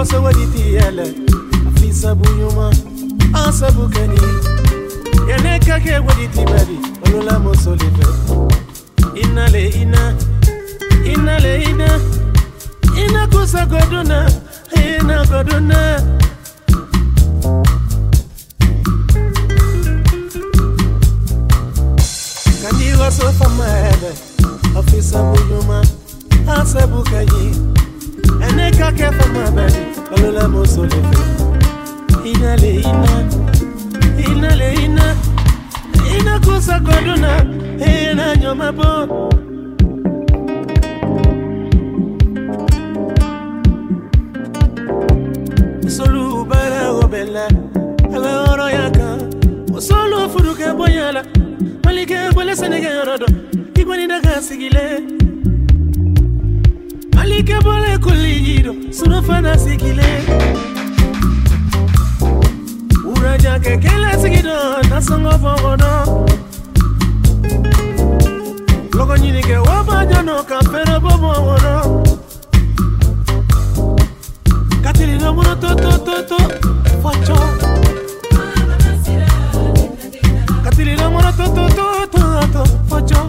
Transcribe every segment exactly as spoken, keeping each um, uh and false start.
kosa waditi yale afisa bunyuma ansabu kani yaneka ke waditi badi olula mosolive inale ina inale ina ina kosa goduna ina goduna kandi waso famale afisa bunyuma ansabu kani yaneka ke famabadi olula mosolive inale ina inale ina ina kosa goduna ina nyoma bo solu bara obela ala oro yaka solu furuke boyala malike bole senega rodo igwani daga sigile malike bole kulido sunofana sigile uraja ke kele sigido nasongo fogodo logo nyini ke waba jano kapero bobo wodo katili no mono to to to to facho katili no mono to to to to to facho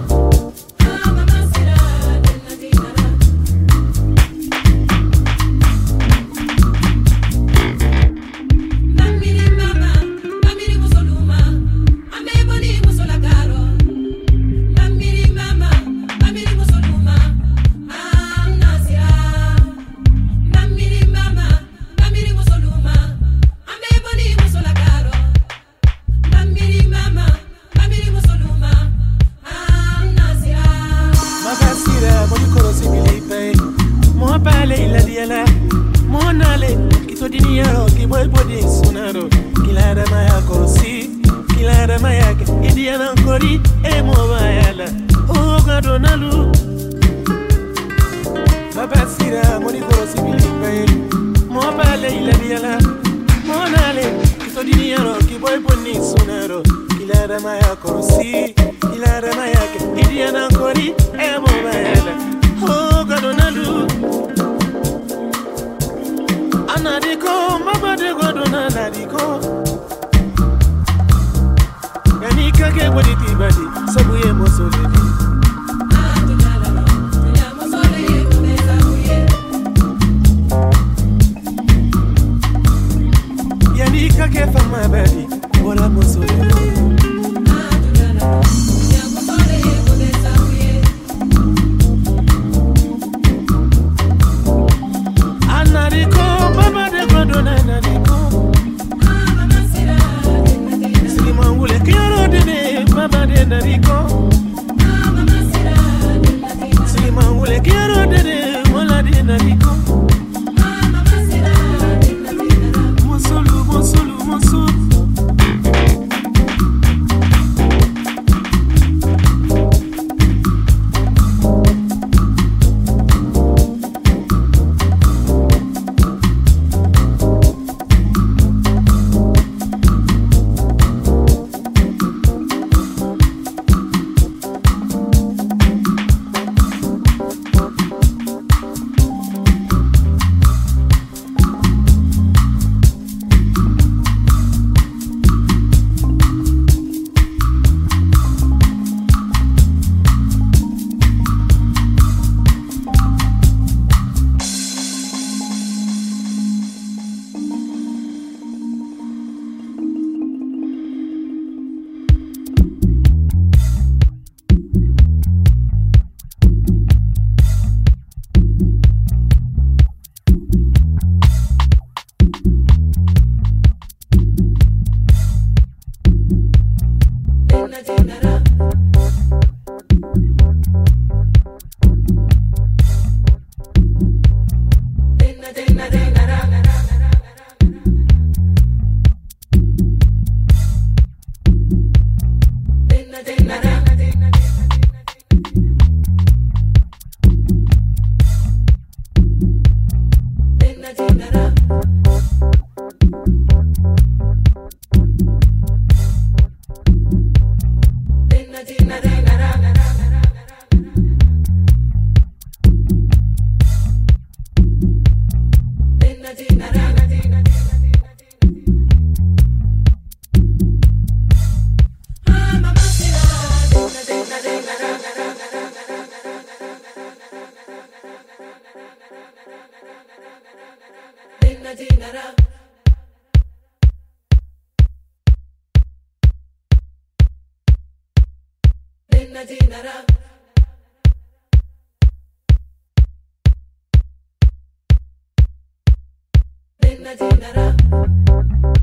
Dinara